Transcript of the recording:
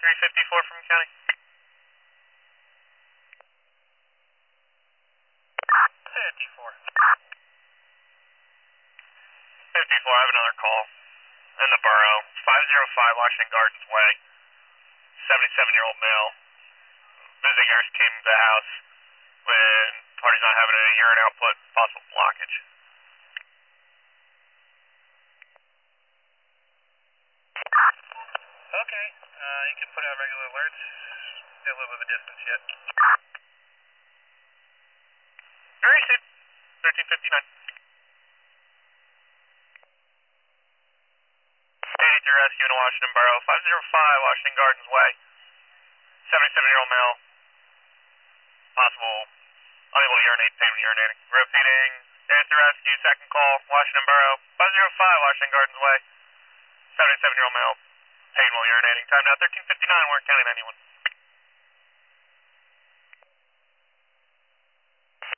354 from county. 54. 54, I have another call in the borough. 505 Washington Gardens Way. 77-year-old male. Visitors came to the house when party's not having any urine output, possible blockage. Okay, you can put out regular alerts. Got a little bit of a distance yet. Very soon. 1359. 83 rescue in Washington Borough. 505 Washington Gardens Way. 77-year-old male. Possible unable to urinate, pain when urinating. Repeating. 83 rescue, second call, Washington Borough. 505 Washington Gardens Way. 77-year-old male. Pain while urinating. Time now 1359, Warren County 91.